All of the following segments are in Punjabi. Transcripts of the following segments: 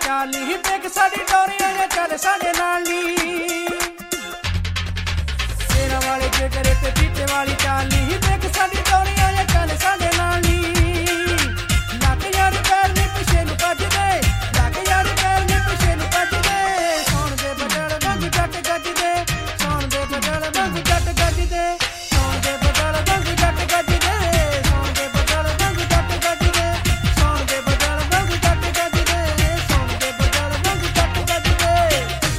ਚਾਲ ਨੀ ਦੇਖ ਸਾਡੀ ਡੋਰੀਆਂ ਜਾਂ ਚੱਲ ਸਾਡੇ ਨਾਲ ਨੀ ਤੇਰਾ ਵਾਲੇ ਜਿਗਰੇ ਤੇ ਪੀਤੇ ਵਾਲੀ ਚਾਲ ਨੀ ਦੇਖ ਸਾਡੀ ਡੋਰੀਆਂ ਜਾਂ ਚੱਲ ਸਾਡੇ ਨਾਲ ਨੀ ਲੱਗ ਯਾਰ ਪੈਰ ਨੀ ਪਿੱਛੇ ਨੂੰ ਭੱਜਦੇ ਲੱਗ ਯਾਰ ਪੈਰ ਨੀ ਪਿੱਛੇ ਨੂੰ ਭੱਜਦੇ ਸੌਣ ਦੇ ਬਦਲ ਵਾਂਗ ਜੱਟ ਗੱਜਦੇ ਸੌਣ ਦੇ ਬਦਲ ਵਾਂਗ ਜੱਟ ਗੱਜਦੇ ਸੌਣ ਦੇ ਬਦਲ ਵਾਂਗ ਜੱਟ ਗੱਜਦੇ ਸੌਣ ਦੇ ਬਦਲ ਵਾਂਗ ਜੱਟ ਗੱਜਦੇ ਸੌਣ ਦੇ ਬਦਲ ਵਾਂਗ ਜੱਟ ਗੱਜਦੇ ਸੌਣ ਦੇ ਬਦਲ ਵਾਂਗ ਜੱਟ ਗੱਜਦੇ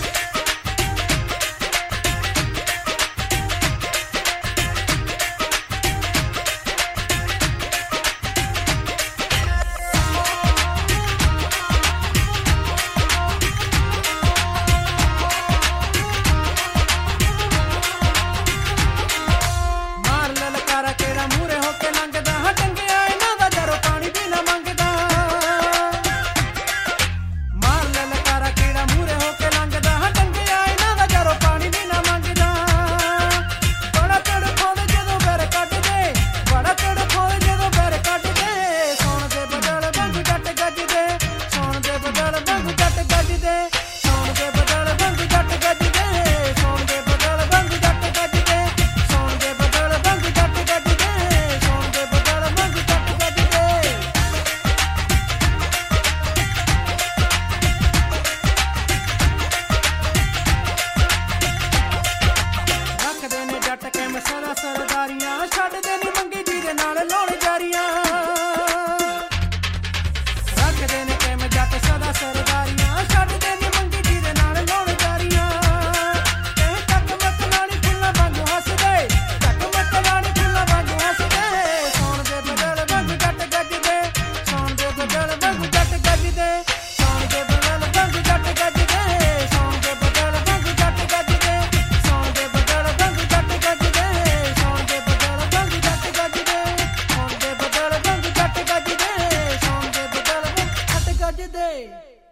ਮਾਰ ਲਲਕਾਰਾ ਕਿਹੜਾ ਮੂਹਰੇ ਹੋ ਕੇ ਲੰਘਦਾ ਹਾਂ ਟੰਗਿਆ ਇਹਨਾਂ ਦਾ ਜਰੋ ਪਾਣੀ ਵੀ ਨਾ ਮੰਗਦਾ ਮਾਰ ਲਲਕਾਰਾ ਕਿਹੜਾ ਮੂਹਰੇ ਹੋ ਕੇ ਲੰਘਦਾ ਹਾਂ ਟੰਗਿਆ ਇਹਨਾਂ ਦਾ ਜਰੋ ਪਾਣੀ ਵੀ ਨਾ ਮੰਗਦਾ ਬੜਾ ਤੜਫਾਉਂਦੇ ਜਦੋਂ ਬੈਰ ਕੱਢਦੇ ਬੜਾ ਤੜਫਾਉਂਦੇ ਜਦੋਂ ਬੈਰ ਕੱਢਦੇ ਸੌਣ ਦੇ ਬਦਲ ਵਾਂਗ ਜੱਟ ਗੱਜਦੇ ਸੌਣ ਦੇ ਬਦਲ ਵਾਂਗ ਜੱਟ ਗੱਜਦੇ ਸੌਣ ਦੇ ਬਦਲ ਵਾਂਗ ਜੱਟ ਗੱਜਦੇ ਸੌਣ ਦੇ ਬਦਲ ਵਾਂਗ ਜੱਟ ਗੱਜਦੇ ਸੌਣ ਦੇ ਬਦਲ ਵਾਂਗ ਜੱਟ ਗੱਜਦੇ ਸੌਣ ਦੇ ਬਦਲ ਵਾਂਗ ਜੱਟ ਗੱਜਦੇ ਰੱਖਦੇ ਨੇ ਜੱਟ ਕੇ ਮਸਰਾ ਸਰਦਾਰੀਆਂ ਛੱਡਦੇ ਨੀ ਮੰਗੀ ਜੀ ਦੇ ਨਾਲ ਲਾਉਣ ਜਾਰੀਆਂ ਰੱਖਦੇ ਨੇ ਕਿਵੇਂ ਜੱਟ ਸਦਾ ਸਰਦਾਰੀਆਂ ਛੱਡਦੇ ਨੀ ਮੰਗੀ ਜੀ ਦੇ ਨਾਲ ਲਾਉਣ ਜਾਰੀਆਂ ਕਹੇ ਤੱਕ ਮੱਤ ਨਾਲੀ ਫੁੱਲਾਂ ਵਾਂਗੂ ਹੱਸਦੇ ਤੱਕ ਮੱਤ ਨਾਲੀ ਫੁੱਲਾਂ ਵਾਂਗੂ ਹੱਸਦੇ ਸੌਣ ਦੇ ਬਦਲ ਵਾਂਗ ਜੱਟ ਗੱਜਦੇ ਸੌਣ ਦੇ ਬਦਲ ਵਾਂਗ ਜੱਟ ਗੱਜਦੇ ਸੌਣ ਦੇ ਬਦਲ ਵਾਂਗ ਜੱਟ ਗੱਜਦੇ ਸੌਣ ਦੇ ਬਦਲ ਵਾਂਗ ਜੱਟ ਗੱਜਦੇ ਸੌਣ ਦੇ ਬਦਲ ਵਾਂਗ ਜੱਟ ਗੱਜਦੇ ਸੌਣ ਦੇ ਬਦਲ ਵਾਂਗ ਜੱਟ ਗੱਜਦੇ ਸੌਣ ਦੇ ਬਦਲ ਵਾਂਗ ਜੱਟ ਗੱਜਦੇ ਸੌਣ ਦੇ ਬਦਲ ਵਾਂਗ ਜੱਟ ਗੱਜਦੇ